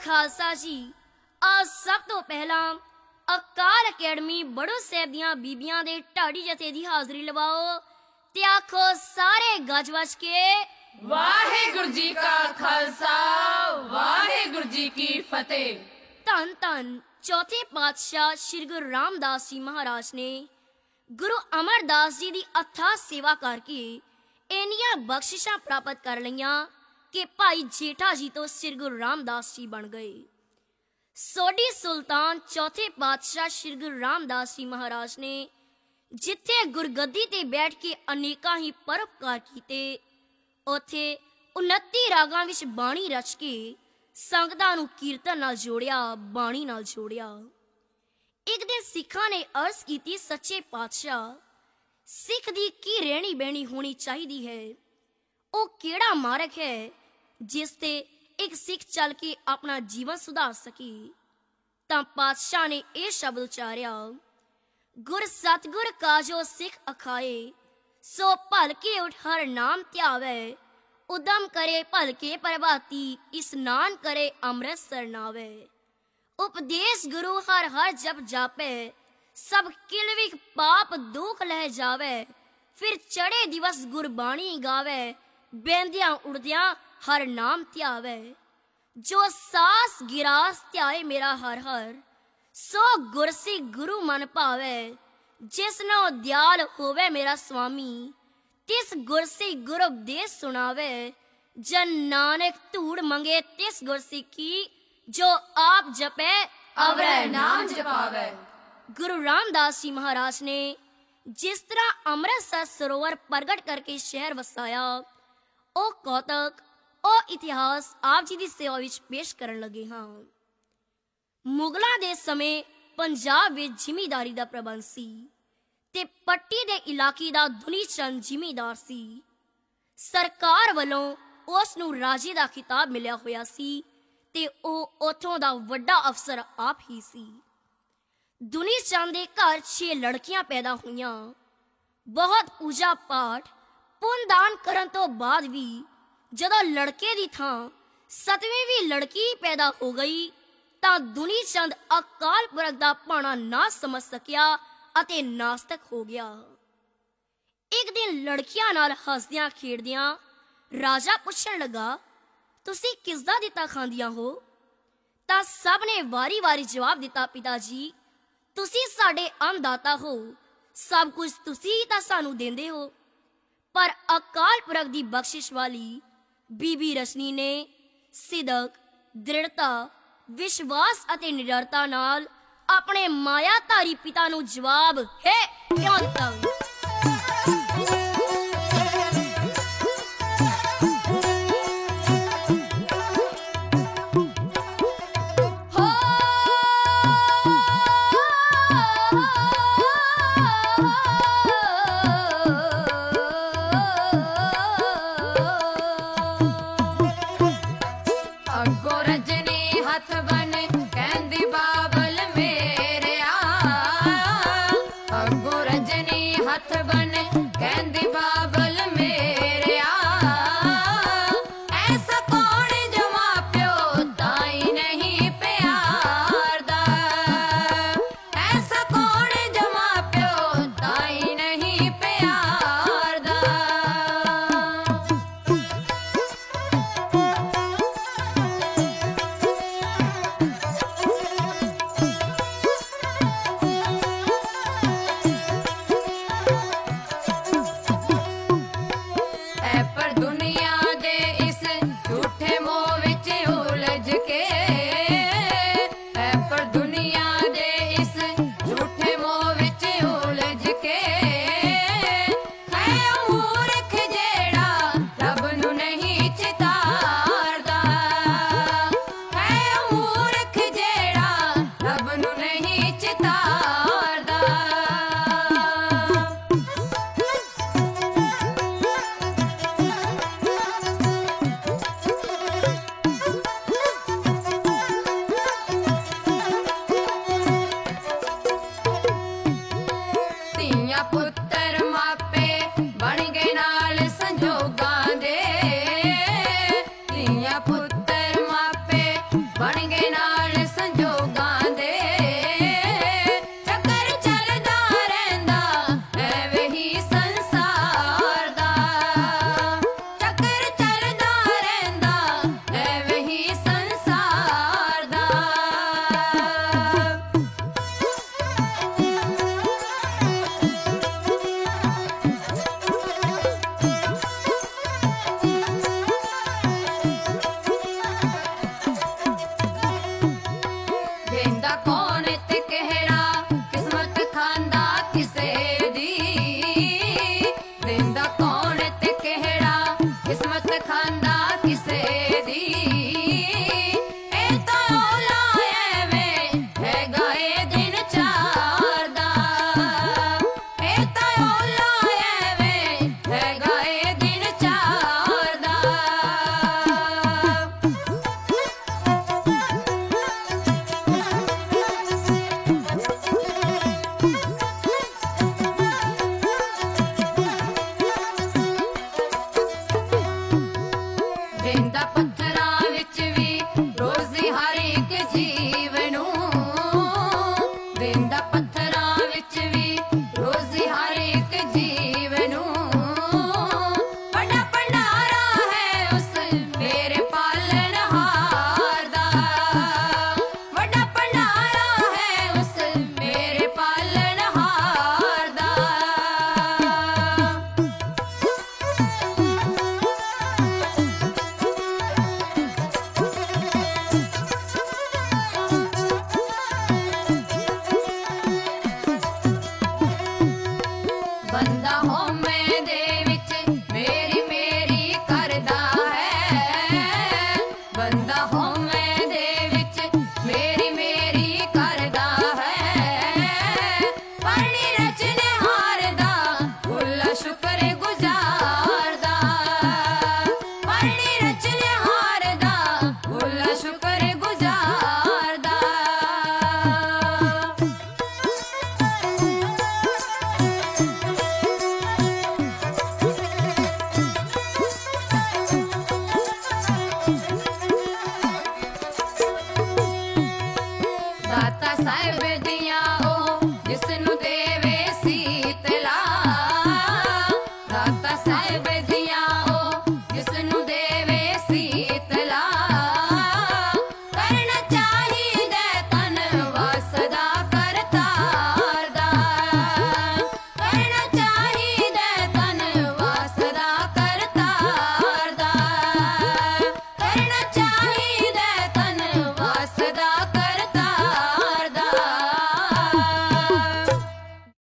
खालसा जी आज सब तो पहला अकाल अकैडमी बड़ो साहब दियां बीबियां दे ढाडी जथे दी हाजरी लवाओ ते आखो सारे गज वज के वाहेगुरु जी का खालसा वाहेगुरु जी की फतेह। धन धन चौथे पातशाह श्री गुरु रामदास जी महाराज ने गुरु अमरदास जी दी अथाह सेवा करके इन्नियां बख्शिशां प्राप्त कर लईयां कि भाई जेठा जी तो श्री गुरु रामदास जी बन गए। सोडी सुल्तान चौथे पातशाह श्री गुरु रामदास जी महाराज ने जिथे गुरगद्दी ते बैठ के अनेकां ही परोपकार कीते उथे 29 रागां विच बाणी रच के संगतां नूं कीर्तन नाल जोड़िया बाणी नाल जोड़िया। एक दिन सिखां ने अर्ज कीती सच्चे पातशाह सिख दी की रहनी बहनी होनी चाहिदी है, ओ केड़ा मार्ग है जिस ते एक सिख चल के अपना जीवन सुधार सके। तां पातशाह ने यह शब्द उचारिया गुर सतगुर काजो सिख अखाए सो भलके उठ हर नाम ध्यावे उदम करे भलके प्रभाती स्नान करे अमृत सरनावे। उपदेश गुरु हर हर जप जापे सब किलविक पाप दुख लह जावे फिर चढ़े दिवस गुरबाणी गावे बेंदियां उड़दियां हर नाम ध्यावे। जो सास गिरास ध्याए मेरा हर हर सो गुरसी गुरु मन भावे जिसनो दयाल होवे मेरा स्वामी तिस गुरसी गुरु उपदेश सुनावे। जन नानक धूड़ मंगे तिस गुरसी की जो आप जपे अवरे नाम जपावे। गुरु रामदास जी महाराज ने जिस तरह अमृतसर सरोवर प्रगट करके शहर वसाया ओ कौतक ओ इतिहास आप जी दी सेवा विच पेश करन लगे हां। मुगलों दे समय पंजाब विच जिमीदारी दा प्रबंध सी ते पट्टी दे इलाके दा दुनी चंद जिमीदार सी। सरकार वालों उस नूं राजे दा खिताब मिलिया होया सी ते ओ उथों दा वड्डा अफसर आप ही सी। दुनी चंद दे घर 6 लड़कियां पैदा हुईयां। बहुत पूजा पाठ पुन दान करन तो बाद भी जदों लड़के दी थां 7वीं भी लड़की पैदा हो गई तां दुनी चंद अकाल पुरख दा भाणा ना समझ सकिया अते नास्तिक हो गया। एक दिन लड़कियां नाल हसदियां खेड़दियां राजा पुछण लगा तुसी किसदा दिता खांदियां हो? तां सब ने वारी वारी जवाब दिता पिता जी तुसी साडे अन्नदाता हो सब कुछ तुसी तां सानू देंदे हो। पर अकाल पुरख दी बख्शिश वाली बीबी रशनी ने सिदक दृढ़ता विश्वास अते निडरता नाल अपने मायाधारी पिता नू जवाब है क्यों दिता। ਸਾਹਿਬ ਦੀਆਂ ਉਹ ਜਿਸ ਨੂੰ ਦੇਵੇ ਸੀਤਲਾ, ਦਾਤਾ ਸਾਹਿਬ ਦੀਆਂ ਉਹ ਜਿਸ ਨੂੰ ਦੇਵੇ ਸੀਤਲਾ, ਕਰਨਾ ਚਾਹੀਦਾ ਧੰਨਵਾਦ ਸਦਾ ਕਰਤਾਰ ਦਾ, ਕਰਨਾ ਚਾਹੀਦਾ ਧੰਨਵਾਦ ਸਦਾ ਕਰਤਾਰ ਦਾ, ਕਰਨਾ ਚਾਹੀਦਾ ਧੰਨਵਾਦ ਸਦਾ